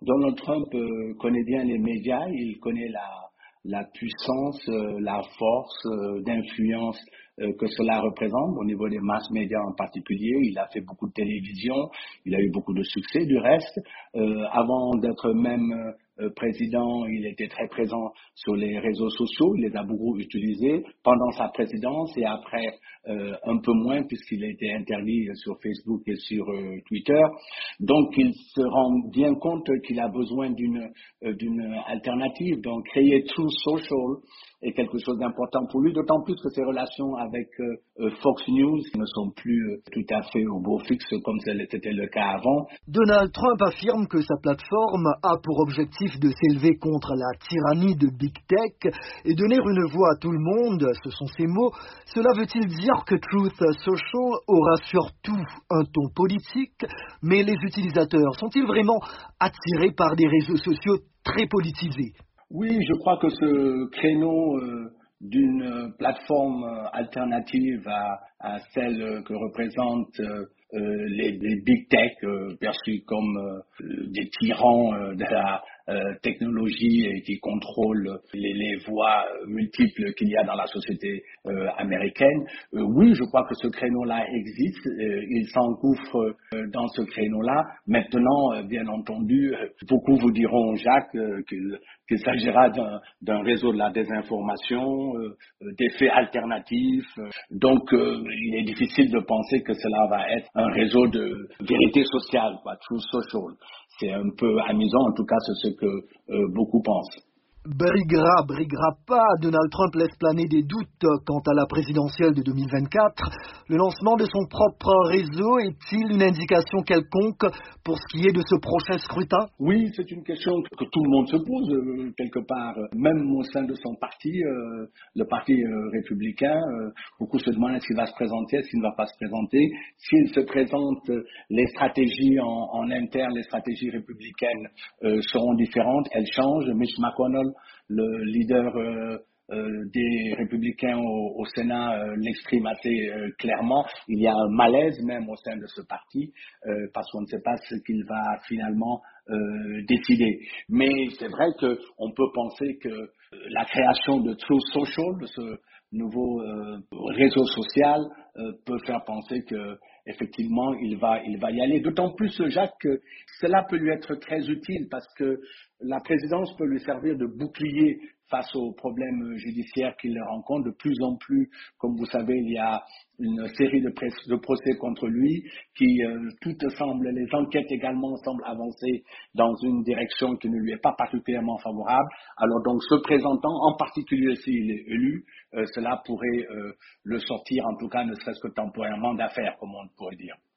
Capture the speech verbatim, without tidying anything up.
Donald Trump euh, connaît bien les médias, il connaît la, la puissance, euh, la force euh, d'influence euh, que cela représente au niveau des mass médias en particulier. Il a fait beaucoup de télévision, il a eu beaucoup de succès du reste. Euh, avant d'être même euh, président, il était très présent sur les réseaux sociaux, il les a beaucoup utilisés pendant sa présidence et après euh, un peu moins puisqu'il a été interdit sur Facebook et sur euh, Twitter. Donc il se rend bien compte qu'il a besoin d'une euh, d'une alternative. Donc créer Truth Social est quelque chose d'important pour lui, d'autant plus que ses relations avec euh, Fox News ne sont plus euh, tout à fait au beau fixe comme c'était le cas avant. Donald Trump affirme que sa plateforme a pour objectif de s'élever contre la tyrannie de Big Tech et donner une voix à tout le monde, ce sont ses mots. Cela veut-il dire que Truth Social aura surtout un ton politique, mais les utilisateurs sont-ils vraiment attirés par des réseaux sociaux très politisés? Oui, je crois que ce créneau euh, d'une plateforme euh, alternative à, à celle que représentent euh, euh, les, les big tech euh, perçus comme euh, des tyrans euh, de la euh, technologie et qui contrôlent les, les voies multiples qu'il y a dans la société euh, américaine. Euh, oui, je crois que ce créneau-là existe. Euh, il s'engouffre euh, dans ce créneau-là. Maintenant, euh, bien entendu, euh, beaucoup vous diront, Jacques, euh, qu'il qu'il s'agira d'un, d'un réseau de la désinformation, euh, des faits alternatifs. Donc, euh, il est difficile de penser que cela va être un réseau de vérité sociale, quoi, Truth Social. C'est un peu amusant, en tout cas, c'est ce que euh, beaucoup pensent. Briguera, briguera pas, Donald Trump laisse planer des doutes quant à la présidentielle de deux mille vingt-quatre. Le lancement de son propre réseau est-il une indication quelconque pour ce qui est de ce prochain scrutin? Oui, c'est une question que tout le monde se pose euh, quelque part, même au sein de son parti, euh, le parti euh, républicain. Euh, beaucoup se demandent s'il va se présenter, s'il ne va pas se présenter. S'il se présente, euh, les stratégies en, en interne, les stratégies républicaines euh, seront différentes, elles changent. Mitch McConnell, le leader euh, euh, des républicains au, au Sénat, euh, l'exprime assez euh, clairement. Il y a un malaise même au sein de ce parti euh, parce qu'on ne sait pas ce qu'il va finalement euh, décider. Mais c'est vrai qu'on peut penser que la création de Truth Social, de ce nouveau euh, réseau social, euh, peut faire penser que effectivement il va il va y aller. D'autant plus, Jacques, que cela peut lui être très utile parce que la présidence peut lui servir de bouclier face aux problèmes judiciaires qu'il rencontre. De plus en plus, comme vous savez, il y a une série de, pré- de procès contre lui qui, euh, toutes semblent, les enquêtes également semblent avancer dans une direction qui ne lui est pas particulièrement favorable. Alors donc, se présentant, en particulier s'il est élu, euh, cela pourrait euh, le sortir, en tout cas, ne serait-ce que temporairement d'affaires, comme on pourrait dire.